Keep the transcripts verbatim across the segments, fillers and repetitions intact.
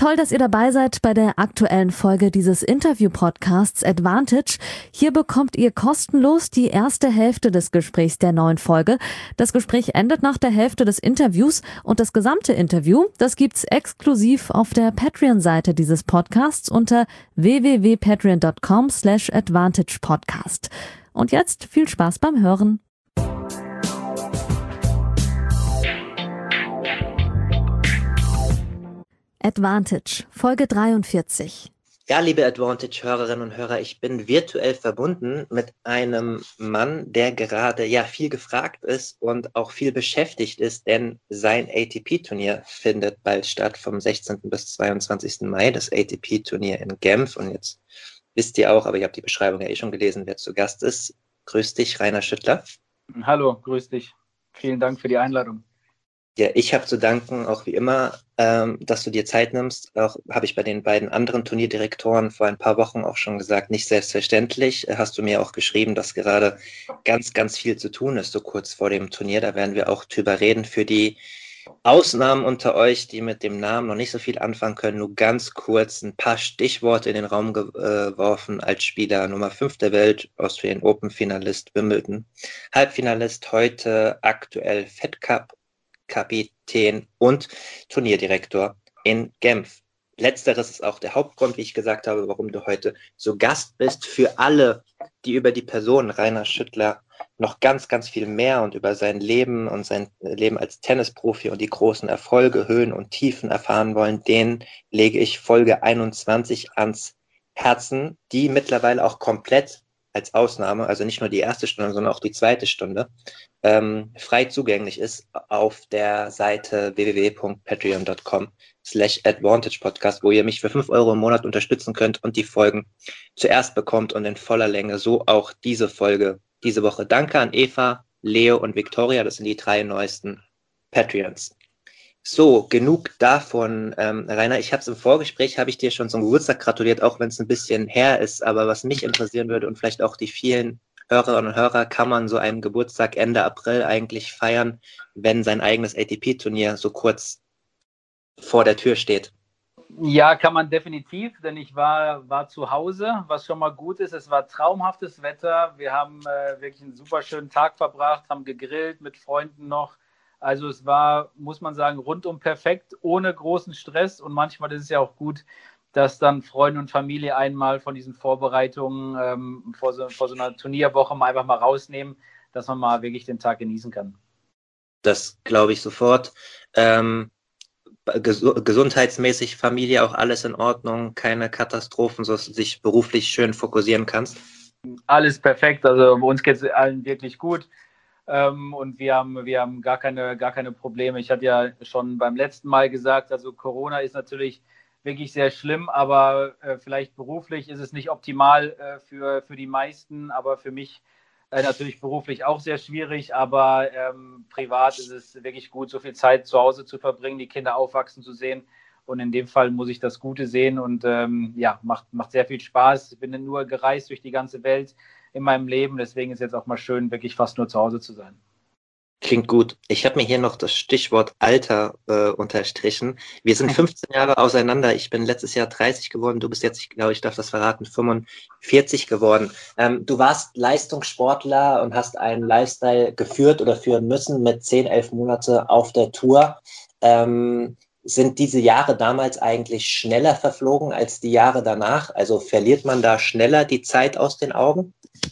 Toll, dass ihr dabei seid bei der aktuellen Folge dieses Interview-Podcasts Advantage. Hier bekommt ihr kostenlos die erste Hälfte des Gesprächs der neuen Folge. Das Gespräch endet nach der Hälfte des Interviews und das gesamte Interview, das gibt's exklusiv auf der Patreon-Seite dieses Podcasts unter w w w punkt patreon punkt com slash advantage podcast. Und jetzt viel Spaß beim Hören. Advantage, Folge dreiundvierzig. Ja, liebe Advantage-Hörerinnen und Hörer, ich bin virtuell verbunden mit einem Mann, der gerade ja viel gefragt ist und auch viel beschäftigt ist, denn sein A T P-Turnier findet bald statt, vom sechzehnten bis zweiundzwanzigsten Mai, das A T P-Turnier in Genf. Und jetzt wisst ihr auch, aber ihr habt die Beschreibung ja eh schon gelesen, wer zu Gast ist. Grüß dich, Rainer Schüttler. Hallo, grüß dich. Vielen Dank für die Einladung. Ja, ich habe zu danken, auch wie immer, ähm, dass du dir Zeit nimmst. Auch habe ich bei den beiden anderen Turnierdirektoren vor ein paar Wochen auch schon gesagt, nicht selbstverständlich. Äh, hast du mir auch geschrieben, dass gerade ganz, ganz viel zu tun ist, so kurz vor dem Turnier. Da werden wir auch drüber reden. Für die Ausnahmen unter euch, die mit dem Namen noch nicht so viel anfangen können, nur ganz kurz ein paar Stichworte in den Raum geworfen. Als Spieler Nummer fünf der Welt, Australian Open Finalist, Wimbledon, Halbfinalist, heute aktuell Fed Cup Kapitän und Turnierdirektor in Genf. Letzteres ist auch der Hauptgrund, wie ich gesagt habe, warum du heute so Gast bist. Für alle, die über die Person Rainer Schüttler noch ganz, ganz viel mehr und über sein Leben und sein Leben als Tennisprofi und die großen Erfolge, Höhen und Tiefen erfahren wollen, denen lege ich Folge einundzwanzig ans Herzen, die mittlerweile auch komplett als Ausnahme, also nicht nur die erste Stunde, sondern auch die zweite Stunde, ähm, frei zugänglich ist auf der Seite w w w punkt patreon punkt com slash advantage podcast, wo ihr mich für fünf Euro im Monat unterstützen könnt und die Folgen zuerst bekommt und in voller Länge, so auch diese Folge diese Woche. Danke an Eva, Leo und Victoria, das sind die drei neuesten Patreons. So, genug davon, ähm, Rainer. Ich habe es im Vorgespräch, habe ich dir schon zum Geburtstag gratuliert, auch wenn es ein bisschen her ist. Aber was mich interessieren würde und vielleicht auch die vielen Hörerinnen und Hörer, kann man so einen Geburtstag Ende April eigentlich feiern, wenn sein eigenes A T P-Turnier so kurz vor der Tür steht? Ja, kann man definitiv, denn ich war, war zu Hause, was schon mal gut ist. Es war traumhaftes Wetter. Wir haben äh, wirklich einen super schönen Tag verbracht, haben gegrillt mit Freunden noch. Also es war, muss man sagen, rundum perfekt, ohne großen Stress. Und manchmal ist es ja auch gut, dass dann Freunde und Familie einmal von diesen Vorbereitungen ähm, vor, so, vor so einer Turnierwoche mal einfach mal rausnehmen, dass man mal wirklich den Tag genießen kann. Das glaube ich sofort. Ähm, ges- gesundheitsmäßig, Familie, auch alles in Ordnung, keine Katastrophen, sodass du dich beruflich schön fokussieren kannst? Alles perfekt, also bei uns geht es allen wirklich gut. Ähm, und wir haben, wir haben gar keine, gar keine Probleme. Ich hatte ja schon beim letzten Mal gesagt, also Corona ist natürlich wirklich sehr schlimm, aber äh, vielleicht beruflich ist es nicht optimal äh, für, für die meisten, aber für mich äh, natürlich beruflich auch sehr schwierig, aber ähm, privat ist es wirklich gut, so viel Zeit zu Hause zu verbringen, die Kinder aufwachsen zu sehen. Und in dem Fall muss ich das Gute sehen und ähm, ja, macht, macht sehr viel Spaß. Ich bin nur gereist durch die ganze Welt in meinem Leben. Deswegen ist es jetzt auch mal schön, wirklich fast nur zu Hause zu sein. Klingt gut. Ich habe mir hier noch das Stichwort Alter äh, unterstrichen. Wir sind fünfzehn Jahre auseinander. Ich bin letztes Jahr dreißig geworden. Du bist jetzt, ich glaube, ich darf das verraten, fünfundvierzig geworden. Ähm, du warst Leistungssportler und hast einen Lifestyle geführt oder führen müssen mit zehn, elf Monate auf der Tour. Ähm, sind diese Jahre damals eigentlich schneller verflogen als die Jahre danach? Also verliert man da schneller die Zeit aus den Augen?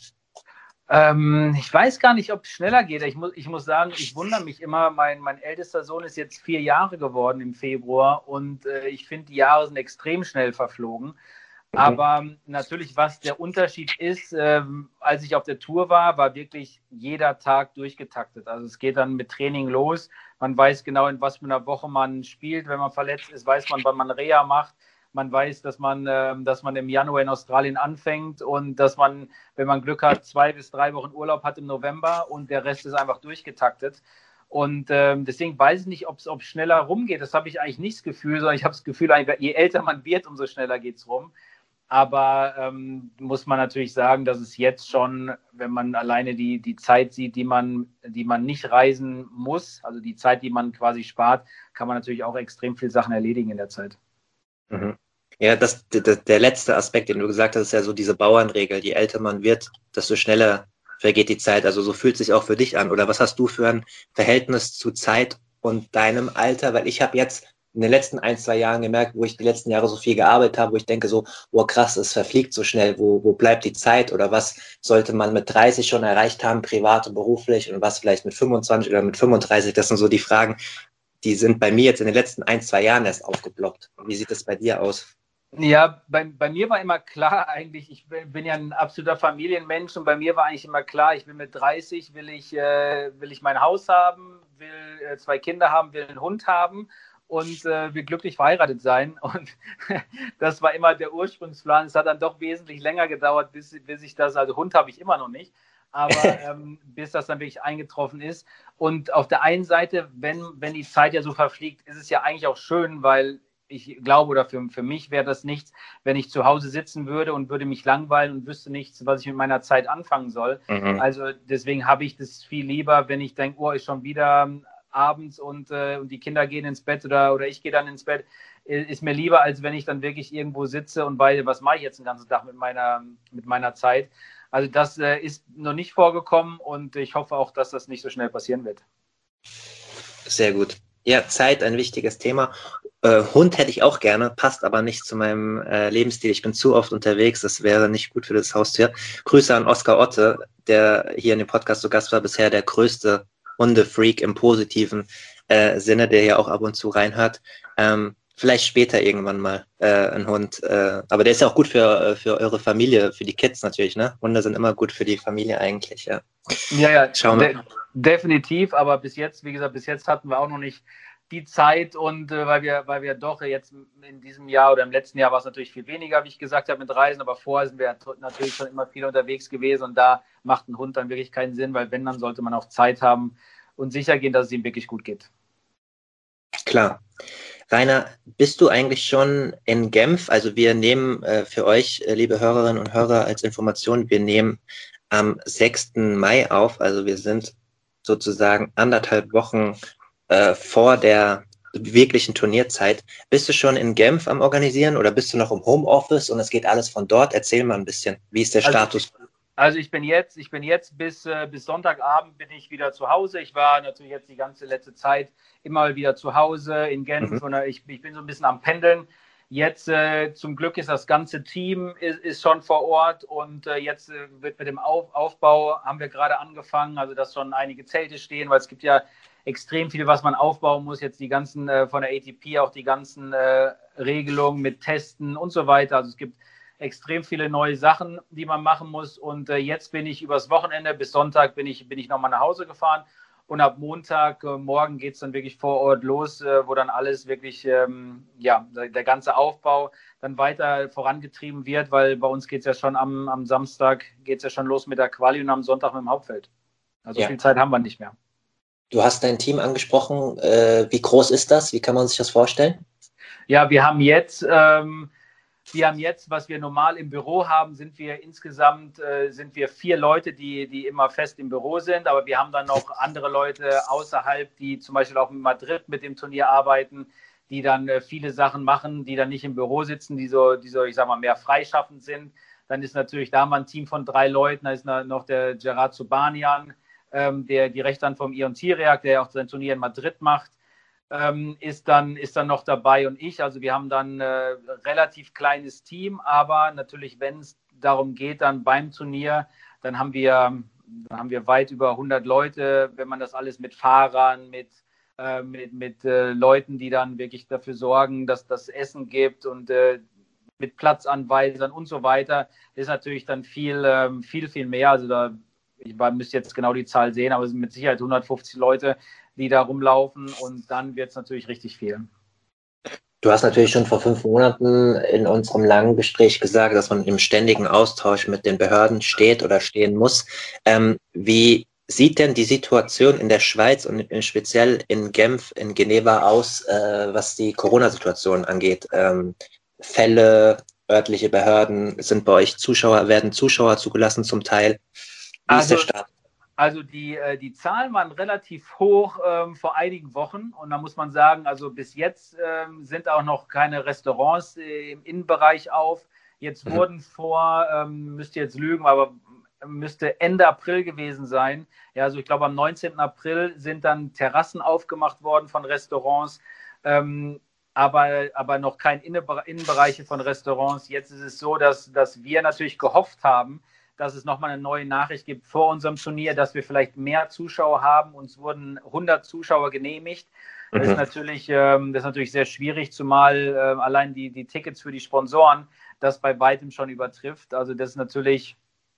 Ähm, ich weiß gar nicht, ob es schneller geht. Ich muss, ich muss sagen, ich wundere mich immer. Mein, mein ältester Sohn ist jetzt vier Jahre geworden im Februar und äh, ich finde, die Jahre sind extrem schnell verflogen. Aber natürlich, was der Unterschied ist, ähm, als ich auf der Tour war, war wirklich jeder Tag durchgetaktet. Also es geht dann mit Training los. Man weiß genau, in was für einer Woche man spielt. Wenn man verletzt ist, weiß man, wann man Reha macht. Man weiß, dass man, ähm, dass man im Januar in Australien anfängt und dass man, wenn man Glück hat, zwei bis drei Wochen Urlaub hat im November und der Rest ist einfach durchgetaktet. Und ähm, deswegen weiß ich nicht, ob es schneller rumgeht. Das habe ich eigentlich nicht das Gefühl, sondern ich habe das Gefühl, je älter man wird, umso schneller geht es rum. Aber ähm, muss man natürlich sagen, dass es jetzt schon, wenn man alleine die, die Zeit sieht, die man, die man nicht reisen muss, also die Zeit, die man quasi spart, kann man natürlich auch extrem viele Sachen erledigen in der Zeit. Mhm. Ja, das, der, der letzte Aspekt, den du gesagt hast, ist ja so diese Bauernregel. Je älter man wird, desto schneller vergeht die Zeit. Also so fühlt es sich auch für dich an. Oder was hast du für ein Verhältnis zu Zeit und deinem Alter? Weil ich habe jetzt in den letzten ein, zwei Jahren gemerkt, wo ich die letzten Jahre so viel gearbeitet habe, wo ich denke so, oh krass, es verfliegt so schnell. Wo, wo bleibt die Zeit? Oder was sollte man mit dreißig schon erreicht haben, privat und beruflich? Und was vielleicht mit fünfundzwanzig oder mit fünfunddreißig? Das sind so die Fragen, die sind bei mir jetzt in den letzten ein, zwei Jahren erst aufgeploppt. Wie sieht das bei dir aus? Ja, bei, bei mir war immer klar eigentlich, ich bin, bin ja ein absoluter Familienmensch und bei mir war eigentlich immer klar, ich will mit dreißig, will ich, äh, will ich mein Haus haben, will äh, zwei Kinder haben, will einen Hund haben und äh, will glücklich verheiratet sein. Und das war immer der Ursprungsplan. Es hat dann doch wesentlich länger gedauert, bis, bis ich das, also Hund habe ich immer noch nicht, aber ähm, bis das dann wirklich eingetroffen ist. Und auf der einen Seite, wenn, wenn die Zeit ja so verfliegt, ist es ja eigentlich auch schön, weil ich glaube, oder für, für mich wäre das nichts, wenn ich zu Hause sitzen würde und würde mich langweilen und wüsste nichts, was ich mit meiner Zeit anfangen soll. Mhm. Also deswegen habe ich das viel lieber, wenn ich denke, oh, ist schon wieder abends und, äh, und die Kinder gehen ins Bett oder, oder ich gehe dann ins Bett, ist mir lieber, als wenn ich dann wirklich irgendwo sitze und weiß, was mache ich jetzt den ganzen Tag mit meiner, mit meiner Zeit. Also das äh, ist noch nicht vorgekommen und ich hoffe auch, dass das nicht so schnell passieren wird. Sehr gut. Ja, Zeit, ein wichtiges Thema. Äh, Hund hätte ich auch gerne, passt aber nicht zu meinem äh, Lebensstil. Ich bin zu oft unterwegs, das wäre nicht gut für das Haustier. Grüße an Oskar Otte, der hier in dem Podcast zu Gast war, bisher der größte Hundefreak im positiven äh, Sinne, der hier auch ab und zu reinhört. Ähm, vielleicht später irgendwann mal äh, ein Hund. Äh, aber der ist ja auch gut für, für eure Familie, für die Kids natürlich, ne? Hunde sind immer gut für die Familie eigentlich, ja. Ja, ja, Schauen wir. De- definitiv, aber bis jetzt, wie gesagt, bis jetzt hatten wir auch noch nicht die Zeit und äh, weil wir, weil wir doch jetzt in diesem Jahr oder im letzten Jahr war es natürlich viel weniger, wie ich gesagt habe, mit Reisen, aber vorher sind wir natürlich schon immer viel unterwegs gewesen und da macht ein Hund dann wirklich keinen Sinn, weil wenn, dann sollte man auch Zeit haben und sicher gehen, dass es ihm wirklich gut geht. Klar. Rainer, bist du eigentlich schon in Genf? Also wir nehmen äh, für euch, äh, liebe Hörerinnen und Hörer, als Information, wir nehmen am sechsten Mai auf, also wir sind sozusagen anderthalb Wochen äh, vor der wirklichen Turnierzeit. Bist du schon in Genf am Organisieren oder bist du noch im Homeoffice und es geht alles von dort? Erzähl mal ein bisschen, wie ist der also, Status? Also ich bin jetzt, ich bin jetzt bis, äh, bis Sonntagabend bin ich wieder zu Hause. Ich war natürlich jetzt die ganze letzte Zeit immer wieder zu Hause in Genf. Mhm. Und ich, ich bin so ein bisschen am Pendeln. Jetzt äh, zum Glück ist das ganze Team ist, ist schon vor Ort und äh, jetzt äh, wird mit dem Auf, Aufbau, haben wir gerade angefangen, also dass schon einige Zelte stehen, weil es gibt ja extrem viel, was man aufbauen muss, jetzt die ganzen äh, von der A T P, auch die ganzen äh, Regelungen mit Testen und so weiter. Also es gibt extrem viele neue Sachen, die man machen muss und äh, jetzt bin ich übers Wochenende bis Sonntag bin ich, bin ich nochmal nach Hause gefahren. Und ab Montag, äh, morgen geht es dann wirklich vor Ort los, äh, wo dann alles wirklich, ähm, ja, der, der ganze Aufbau dann weiter vorangetrieben wird, weil bei uns geht es ja schon am, am Samstag, geht es ja schon los mit der Quali und am Sonntag mit dem Hauptfeld. Also ja. Viel Zeit haben wir nicht mehr. Du hast dein Team angesprochen. Äh, wie groß ist das? Wie kann man sich das vorstellen? Ja, wir haben jetzt... Ähm, Wir haben jetzt, was wir normal im Büro haben, sind wir insgesamt äh, sind wir vier Leute, die, die immer fest im Büro sind. Aber wir haben dann noch andere Leute außerhalb, die zum Beispiel auch in Madrid mit dem Turnier arbeiten, die dann äh, viele Sachen machen, die dann nicht im Büro sitzen, die so, die so, ich sag mal, mehr freischaffend sind. Dann ist natürlich da mal ein Team von drei Leuten. Da ist noch der Gerard Zubanian, ähm, der die Rechtshand vom Ion Tiriac, der auch sein Turnier in Madrid macht. Ähm, ist, dann, ist dann noch dabei und ich. Also wir haben dann ein äh, relativ kleines Team, aber natürlich, wenn es darum geht, dann beim Turnier, dann haben wir, dann haben wir weit über hundert Leute, wenn man das alles mit Fahrern, mit, äh, mit, mit äh, Leuten, die dann wirklich dafür sorgen, dass das Essen gibt und äh, mit Platzanweisern und so weiter, ist natürlich dann viel, ähm, viel, viel mehr. Also da, ich müsste jetzt genau die Zahl sehen, aber es sind mit Sicherheit hundertfünfzig Leute, die da rumlaufen und dann wird es natürlich richtig viel. Du hast natürlich schon vor fünf Monaten in unserem langen Gespräch gesagt, dass man im ständigen Austausch mit den Behörden steht oder stehen muss. Ähm, wie sieht denn die Situation in der Schweiz und speziell in Genf, in Geneva aus, äh, was die Corona-Situation angeht? Ähm, Fälle, örtliche Behörden, sind bei euch Zuschauer, werden Zuschauer zugelassen zum Teil? Wie also, ist der Staat? Also die, äh, die Zahlen waren relativ hoch ähm, vor einigen Wochen und da muss man sagen, also bis jetzt ähm, sind auch noch keine Restaurants äh, im Innenbereich auf. Jetzt Mhm. wurden vor, ähm, müsst ihr jetzt lügen, aber müsste Ende April gewesen sein. Ja, also ich glaube am neunzehnten April sind dann Terrassen aufgemacht worden von Restaurants, ähm, aber, aber noch kein Innenbereiche von Restaurants. Jetzt ist es so, dass, dass wir natürlich gehofft haben, dass es nochmal eine neue Nachricht gibt vor unserem Turnier, dass wir vielleicht mehr Zuschauer haben. Uns wurden hundert Zuschauer genehmigt. Das, mhm. ist, natürlich, ähm, das ist natürlich sehr schwierig, zumal äh, allein die, die Tickets für die Sponsoren das bei weitem schon übertrifft. Also das ist natürlich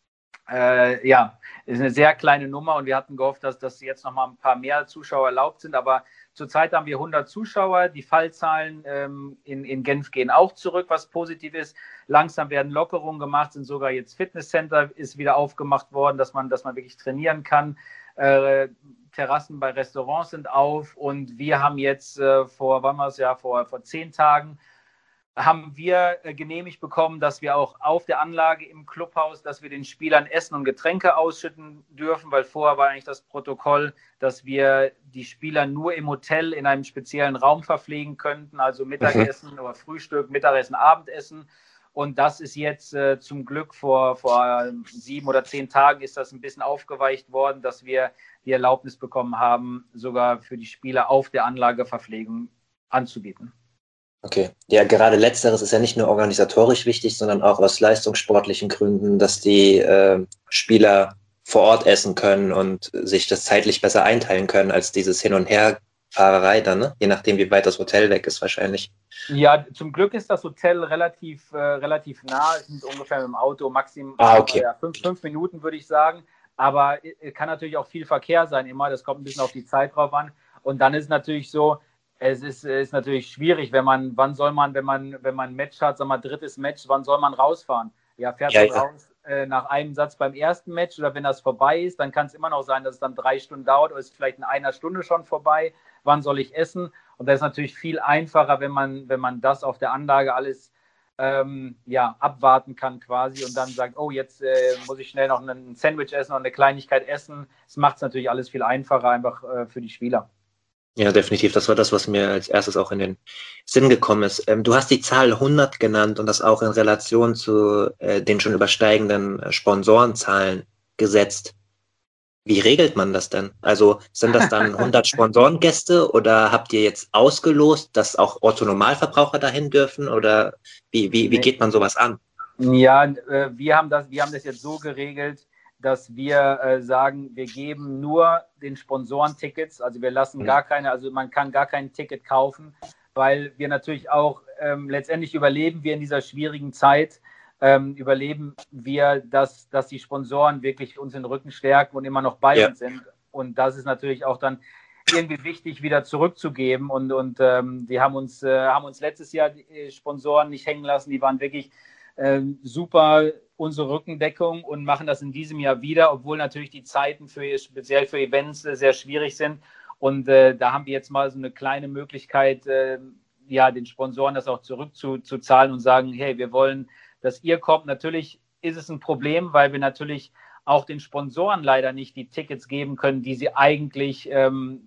Äh, ja, ist eine sehr kleine Nummer und wir hatten gehofft, dass, dass jetzt noch mal ein paar mehr Zuschauer erlaubt sind, aber zurzeit haben wir hundert Zuschauer, die Fallzahlen ähm, in, in Genf gehen auch zurück, was positiv ist. Langsam werden Lockerungen gemacht, sind sogar jetzt Fitnesscenter ist wieder aufgemacht worden, dass man, dass man wirklich trainieren kann. Äh, Terrassen bei Restaurants sind auf und wir haben jetzt äh, vor, wann war es ja, vor, vor zehn Tagen haben wir äh, genehmigt bekommen, dass wir auch auf der Anlage im Clubhaus, dass wir den Spielern Essen und Getränke ausschütten dürfen, weil vorher war eigentlich das Protokoll, dass wir die Spieler nur im Hotel in einem speziellen Raum verpflegen könnten, also Mittagessen mhm. oder Frühstück, Mittagessen, Abendessen. Und das ist jetzt äh, zum Glück vor, vor sieben oder zehn Tagen ist das ein bisschen aufgeweicht worden, dass wir die Erlaubnis bekommen haben, sogar für die Spieler auf der Anlage Verpflegung anzubieten. Okay, ja, gerade Letzteres ist ja nicht nur organisatorisch wichtig, sondern auch aus leistungssportlichen Gründen, dass die äh, Spieler vor Ort essen können und sich das zeitlich besser einteilen können, als dieses Hin- und Herfahrerei dann, ne? Je nachdem, wie weit das Hotel weg ist wahrscheinlich. Ja, zum Glück ist das Hotel relativ, äh, relativ nah, es sind ungefähr mit dem Auto maximal ah, okay. ja, fünf, fünf Minuten, würde ich sagen, aber es kann natürlich auch viel Verkehr sein immer, das kommt ein bisschen auf die Zeit drauf an und dann ist es natürlich so, Es ist, ist natürlich schwierig, wenn man, wann soll man, wenn man, wenn man ein Match hat, sagen wir mal, drittes Match, wann soll man rausfahren? Ja, fährt ja, man ja. raus äh, nach einem Satz beim ersten Match oder wenn das vorbei ist, dann kann es immer noch sein, dass es dann drei Stunden dauert oder ist vielleicht in einer Stunde schon vorbei. Wann soll ich essen? Und das ist natürlich viel einfacher, wenn man, wenn man das auf der Anlage alles ähm, ja, abwarten kann quasi und dann sagt, oh, jetzt äh, muss ich schnell noch ein Sandwich essen oder eine Kleinigkeit essen. Das macht es natürlich alles viel einfacher einfach äh, für die Spieler. Ja, definitiv. Das war das, was mir als erstes auch in den Sinn gekommen ist. Ähm, du hast die Zahl hundert genannt und das auch in Relation zu äh, den schon übersteigenden äh, Sponsorenzahlen gesetzt. Wie regelt man das denn? Also sind das dann hundert Sponsorengäste oder habt ihr jetzt ausgelost, dass auch Otto-Normalverbraucher dahin dürfen oder wie, wie, wie geht man sowas an? Ja, äh, wir haben das, wir haben das jetzt so geregelt, dass wir äh, sagen, wir geben nur den Sponsoren Tickets, also wir lassen gar keine, also man kann gar kein Ticket kaufen, weil wir natürlich auch ähm, letztendlich überleben wir in dieser schwierigen Zeit, ähm, überleben wir, dass, dass die Sponsoren wirklich uns den Rücken stärken und immer noch bei ja. uns sind und das ist natürlich auch dann irgendwie wichtig, wieder zurückzugeben und, und ähm, die haben uns, äh, haben uns letztes Jahr die Sponsoren nicht hängen lassen, die waren wirklich Ähm, super unsere Rückendeckung und machen das in diesem Jahr wieder, obwohl natürlich die Zeiten für speziell für Events äh, sehr schwierig sind. Und äh, da haben wir jetzt mal so eine kleine Möglichkeit, äh, ja, den Sponsoren das auch zurückzuzahlen und sagen, hey, wir wollen, dass ihr kommt. Natürlich ist es ein Problem, weil wir natürlich auch den Sponsoren leider nicht die Tickets geben können, die sie eigentlich ähm,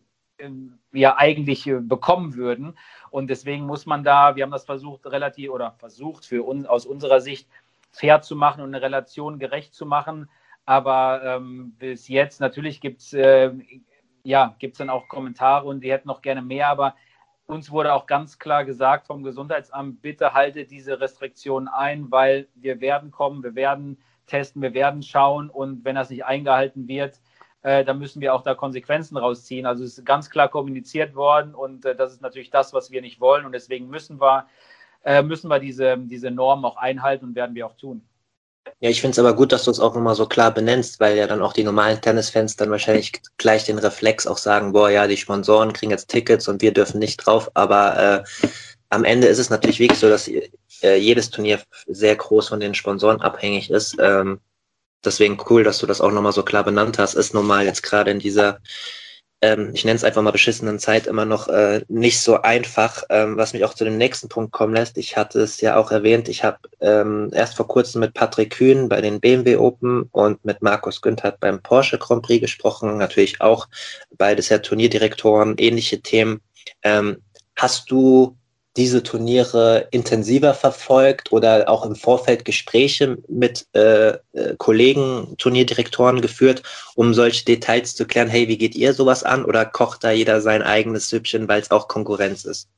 ja eigentlich bekommen würden. Und deswegen muss man da, wir haben das versucht, relativ oder versucht für uns aus unserer Sicht fair zu machen und eine Relation gerecht zu machen. Aber ähm, bis jetzt, natürlich gibt es äh, ja, gibt's dann auch Kommentare und die hätten noch gerne mehr, aber uns wurde auch ganz klar gesagt vom Gesundheitsamt, bitte haltet diese Restriktionen ein, weil wir werden kommen, wir werden testen, wir werden schauen und wenn das nicht eingehalten wird, Äh, da müssen wir auch da Konsequenzen rausziehen. Also es ist ganz klar kommuniziert worden und äh, das ist natürlich das, was wir nicht wollen und deswegen müssen wir, äh, müssen wir diese, diese Normen auch einhalten und werden wir auch tun. Ja, ich finde es aber gut, dass du es auch nochmal so klar benennst, weil ja dann auch die normalen Tennisfans dann wahrscheinlich gleich den Reflex auch sagen, boah, ja, die Sponsoren kriegen jetzt Tickets und wir dürfen nicht drauf, aber äh, am Ende ist es natürlich wirklich so, dass äh, jedes Turnier sehr groß von den Sponsoren abhängig ist. Ähm, Deswegen cool, dass du das auch nochmal so klar benannt hast. Ist normal jetzt gerade in dieser ähm, ich nenne es einfach mal beschissenen Zeit immer noch äh, nicht so einfach, ähm, was mich auch zu dem nächsten Punkt kommen lässt. Ich hatte es ja auch erwähnt, ich habe ähm, erst vor kurzem mit Patrick Kühn bei den B M W Open und mit Markus Günthert beim Porsche Grand Prix gesprochen, natürlich auch beides ja Turnierdirektoren, ähnliche Themen. Ähm, hast du diese Turniere intensiver verfolgt oder auch im Vorfeld Gespräche mit äh, äh, Kollegen, Turnierdirektoren geführt, um solche Details zu klären? Hey, wie geht ihr sowas an? Oder kocht da jeder sein eigenes Süppchen, weil es auch Konkurrenz ist?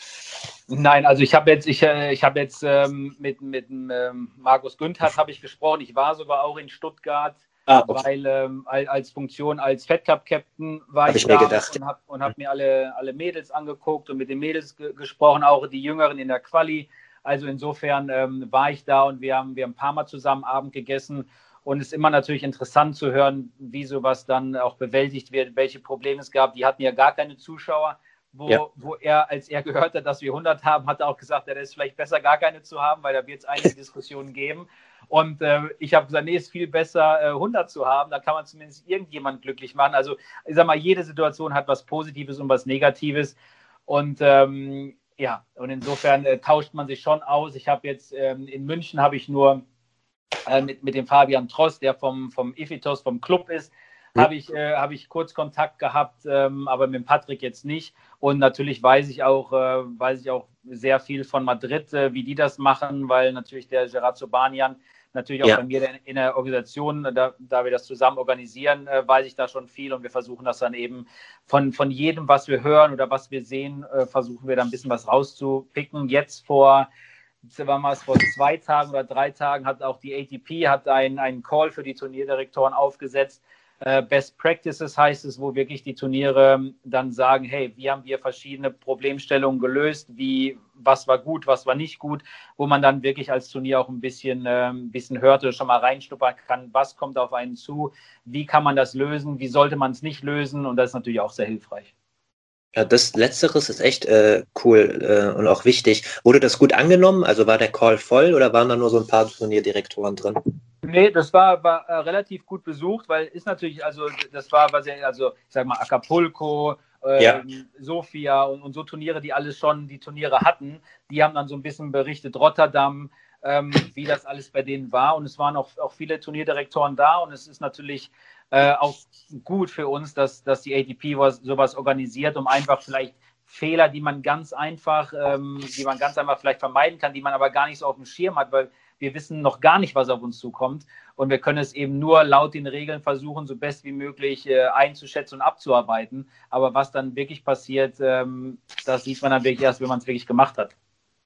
Nein, also ich habe jetzt, ich, ich habe jetzt ähm, mit, mit ähm, Markus Günthert habe ich gesprochen. Ich war sogar auch in Stuttgart, Ah, okay. weil ähm, als Funktion als Fed Cup Captain war Hab ich, ich mir da gedacht. und habe und hab mir alle, alle Mädels angeguckt und mit den Mädels ge gesprochen, auch die Jüngeren in der Quali. Also insofern ähm, war ich da und wir haben, wir haben ein paar Mal zusammen Abend gegessen. Und es ist immer natürlich interessant zu hören, wie sowas dann auch bewältigt wird, welche Probleme es gab. Die hatten ja gar keine Zuschauer. Wo, Ja. wo er, als er gehört hat, dass wir hundert haben, hat er auch gesagt, ja, das ist vielleicht besser, gar keine zu haben, weil da wird es einige Diskussionen geben. Und äh, ich habe gesagt, nee, ist viel besser, äh, hundert zu haben. Da kann man zumindest irgendjemand glücklich machen. Also, ich sag mal, jede Situation hat was Positives und was Negatives. Und ähm, ja, und insofern äh, tauscht man sich schon aus. Ich habe jetzt ähm, in München habe ich nur äh, mit, mit dem Fabian Trost, der vom, vom Ifitos, vom Club ist, habe ich, äh, hab ich kurz Kontakt gehabt, ähm, aber mit Patrick jetzt nicht. Und natürlich weiß ich auch, äh, weiß ich auch sehr viel von Madrid, äh, wie die das machen, weil natürlich der Gerard Sobanian natürlich auch Ja. bei mir in der Organisation, da, da wir das zusammen organisieren, äh, weiß ich da schon viel und wir versuchen das dann eben von, von jedem, was wir hören oder was wir sehen, äh, versuchen wir da ein bisschen was rauszupicken. Jetzt vor war mal vor zwei Tagen oder drei Tagen hat auch die A T P hat einen, einen Call für die Turnierdirektoren aufgesetzt. Best Practices heißt es, wo wirklich die Turniere dann sagen, hey, wie haben wir verschiedene Problemstellungen gelöst, wie, was war gut, was war nicht gut, wo man dann wirklich als Turnier auch ein bisschen, äh, ein bisschen hört oder schon mal reinschnuppern kann, was kommt auf einen zu, wie kann man das lösen, wie sollte man es nicht lösen, und das ist natürlich auch sehr hilfreich. Ja, das Letzteres ist echt äh, cool äh, und auch wichtig. Wurde das gut angenommen? Also war der Call voll oder waren da nur so ein paar Turnierdirektoren drin? Nee, das war, war äh, relativ gut besucht, weil ist natürlich, also das war, was ja, also ich sag mal, Acapulco, äh, Ja. Sofia und, und so Turniere, die alles schon die Turniere hatten, die haben dann so ein bisschen berichtet, Rotterdam, ähm, wie das alles bei denen war. Und es waren auch, auch viele Turnierdirektoren da und es ist natürlich äh, auch gut für uns, dass, dass die A T P was, sowas organisiert, um einfach vielleicht Fehler, die man ganz einfach, ähm, die man ganz einfach vielleicht vermeiden kann, die man aber gar nicht so auf dem Schirm hat, weil wir wissen noch gar nicht, was auf uns zukommt. Und wir können es eben nur laut den Regeln versuchen, so best wie möglich äh, einzuschätzen und abzuarbeiten. Aber was dann wirklich passiert, ähm, das sieht man dann wirklich erst, wenn man es wirklich gemacht hat.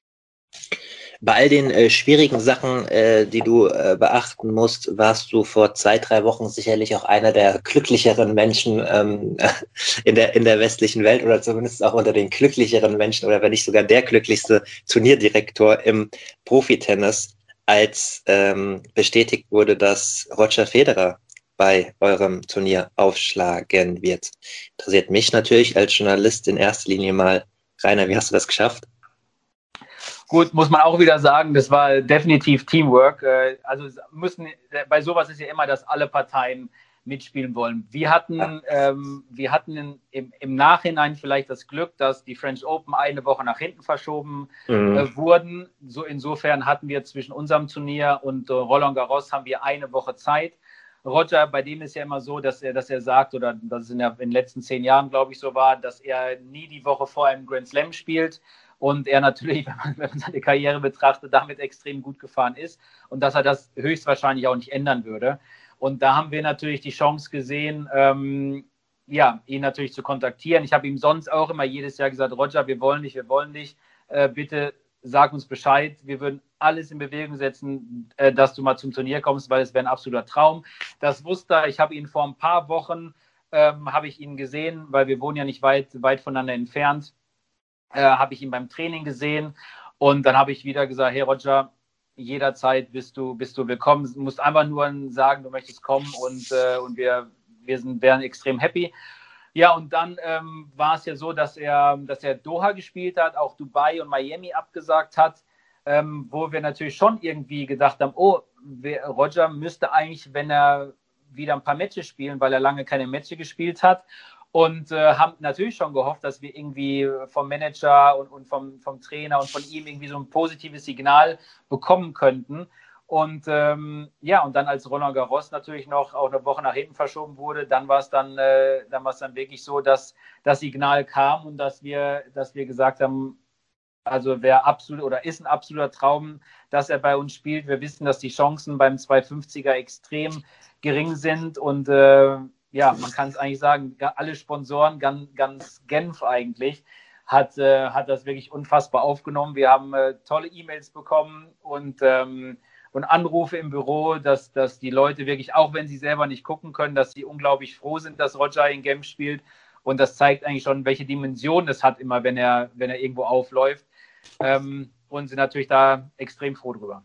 Bei all den äh, schwierigen Sachen, äh, die du äh, beachten musst, warst du vor zwei, drei Wochen sicherlich auch einer der glücklicheren Menschen ähm, in der, in der westlichen Welt oder zumindest auch unter den glücklicheren Menschen oder wenn nicht sogar der glücklichste Turnierdirektor im Profitennis, als ähm, bestätigt wurde, dass Roger Federer bei eurem Turnier aufschlagen wird. Interessiert mich natürlich als Journalist in erster Linie mal, Rainer, wie hast du das geschafft? Gut, muss man auch wieder sagen, das war definitiv Teamwork. Also müssen, bei sowas ist ja immer, dass alle Parteien mitspielen wollen. Wir hatten, ähm, wir hatten im, im Nachhinein vielleicht das Glück, dass die French Open eine Woche nach hinten verschoben mhm. äh, wurden. So insofern hatten wir zwischen unserem Turnier und äh, Roland Garros haben wir eine Woche Zeit. Roger, bei dem ist ja immer so, dass er, dass er sagt, oder dass es in, der, in den letzten zehn Jahren, glaube ich, so war, dass er nie die Woche vor einem Grand Slam spielt. Und er natürlich, wenn man, wenn man seine Karriere betrachtet, damit extrem gut gefahren ist und dass er das höchstwahrscheinlich auch nicht ändern würde. Und da haben wir natürlich die Chance gesehen, ähm, ja, ihn natürlich zu kontaktieren. Ich habe ihm sonst auch immer jedes Jahr gesagt, Roger, wir wollen dich, wir wollen dich, äh, bitte sag uns Bescheid. Wir würden alles in Bewegung setzen, äh, dass du mal zum Turnier kommst, weil es wäre ein absoluter Traum. Das wusste er. Ich habe ihn vor ein paar Wochen, ähm, habe ich ihn gesehen, weil wir wohnen ja nicht weit, weit voneinander entfernt. Äh, habe ich ihn beim Training gesehen und dann habe ich wieder gesagt, hey Roger, jederzeit bist du, bist du willkommen, du musst einfach nur sagen, du möchtest kommen und, äh, und wir, wir sind, wären extrem happy. Ja, und dann ähm, war es ja so, dass er, dass er Doha gespielt hat, auch Dubai und Miami abgesagt hat, ähm, wo wir natürlich schon irgendwie gedacht haben, oh, wer, Roger müsste eigentlich, wenn er wieder ein paar Matches spielen, weil er lange keine Matches gespielt hat. Und äh, haben natürlich schon gehofft, dass wir irgendwie vom Manager und, und vom, vom Trainer und von ihm irgendwie so ein positives Signal bekommen könnten. Und ähm, ja, und dann als Roland Garros natürlich noch auch eine Woche nach hinten verschoben wurde, dann war es dann, äh, dann war es dann wirklich so, dass das Signal kam und dass wir, dass wir gesagt haben, also wäre absolut oder ist ein absoluter Traum, dass er bei uns spielt. Wir wissen, dass die Chancen beim zweihundertfünfziger extrem gering sind und äh, ja, man kann es eigentlich sagen, alle Sponsoren, ganz, ganz Genf eigentlich, hat, äh, hat das wirklich unfassbar aufgenommen. Wir haben äh, tolle E-Mails bekommen und, ähm, und Anrufe im Büro, dass, dass die Leute wirklich, auch wenn sie selber nicht gucken können, dass sie unglaublich froh sind, dass Roger in Genf spielt. Und das zeigt eigentlich schon, welche Dimension es hat immer, wenn er, wenn er irgendwo aufläuft. Ähm, und sind natürlich da extrem froh drüber.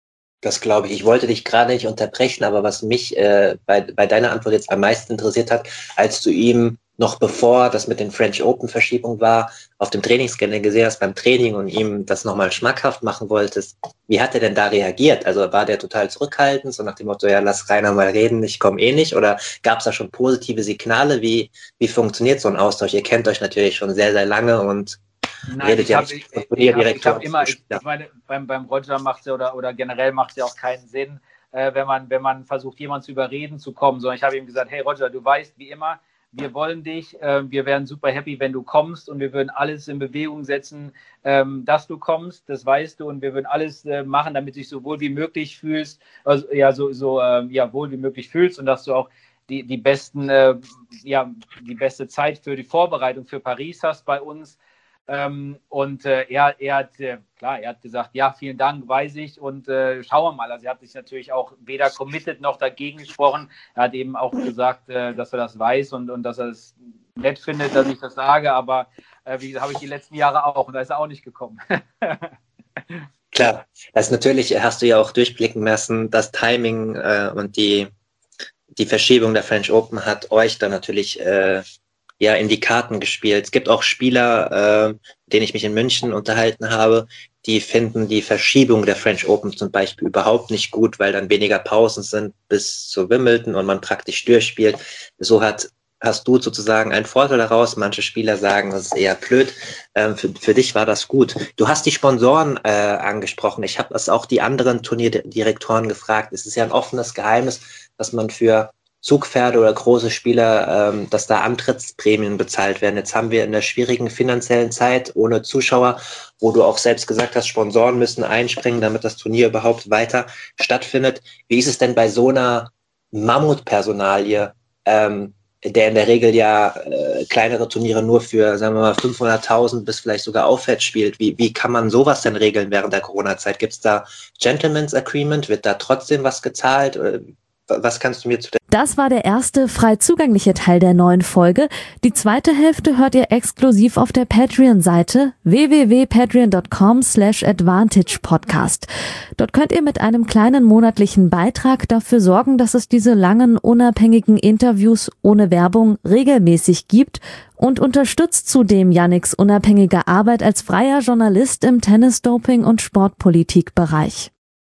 Das glaube ich. Ich wollte dich gerade nicht unterbrechen, aber was mich äh, bei, bei deiner Antwort jetzt am meisten interessiert hat, als du ihm noch bevor das mit den French Open Verschiebung war, auf dem Trainingsgelände gesehen hast beim Training und ihm das nochmal schmackhaft machen wolltest, wie hat er denn da reagiert? Also war der total zurückhaltend, so nach dem Motto, ja, lass Rainer mal reden, ich komme eh nicht? Oder gab es da schon positive Signale? Wie, wie funktioniert so ein Austausch? Ihr kennt euch natürlich schon sehr, sehr lange und Nein, redet ich ja nicht von Turnierdirektor. Ich habe hab immer, ich, ich meine, beim, beim Roger macht es ja oder, oder generell macht es ja auch keinen Sinn, äh, wenn man, wenn man versucht, jemanden zu überreden zu kommen, sondern ich habe ihm gesagt, hey Roger, du weißt, wie immer, wir wollen dich, äh, wir wären super happy, wenn du kommst und wir würden alles in Bewegung setzen, ähm, dass du kommst, das weißt du und wir würden alles äh, machen, damit du dich so wohl wie möglich fühlst, also, ja, so, so äh, ja, wohl wie möglich fühlst und dass du auch die, die besten, äh, ja, die beste Zeit für die Vorbereitung für Paris hast bei uns. Ähm, und äh, er, er hat, äh, klar, er hat gesagt, ja, vielen Dank, weiß ich und äh, schauen wir mal. Also er hat sich natürlich auch weder committed noch dagegen gesprochen. Er hat eben auch gesagt, äh, dass er das weiß und, und dass er es nett findet, dass ich das sage, aber äh, wie habe ich die letzten Jahre auch und da ist er auch nicht gekommen. Klar, das natürlich hast du ja auch durchblicken lassen, das Timing äh, und die, die Verschiebung der French Open hat euch dann natürlich äh, ja in die Karten gespielt. Es gibt auch Spieler, äh, mit denen ich mich in München unterhalten habe, die finden die Verschiebung der French Open zum Beispiel überhaupt nicht gut, weil dann weniger Pausen sind bis zu Wimbledon und man praktisch durchspielt. So hat hast du sozusagen einen Vorteil daraus. Manche Spieler sagen, das ist eher blöd. Ähm, für, für dich war das gut. Du hast die Sponsoren äh, angesprochen. Ich habe das auch die anderen Turnierdirektoren gefragt. Es ist ja ein offenes Geheimnis, dass man für Zugpferde oder große Spieler, ähm, dass da Antrittsprämien bezahlt werden. Jetzt haben wir in der schwierigen finanziellen Zeit ohne Zuschauer, wo du auch selbst gesagt hast, Sponsoren müssen einspringen, damit das Turnier überhaupt weiter stattfindet. Wie ist es denn bei so einer Mammutpersonalie, ähm, der in der Regel ja äh, kleinere Turniere nur für, sagen wir mal, fünfhunderttausend bis vielleicht sogar aufwärts spielt? Wie, wie kann man sowas denn regeln während der Corona-Zeit? Gibt es da Gentleman's Agreement? Wird da trotzdem was gezahlt? Was kannst du mir zu der Das war der erste frei zugängliche Teil der neuen Folge. Die zweite Hälfte hört ihr exklusiv auf der Patreon-Seite w w w punkt patreon punkt com slash advantage podcast. Dort könnt ihr mit einem kleinen monatlichen Beitrag dafür sorgen, dass es diese langen, unabhängigen Interviews ohne Werbung regelmäßig gibt und unterstützt zudem Yannicks unabhängige Arbeit als freier Journalist im Tennis-Doping- und Sportpolitik-Bereich.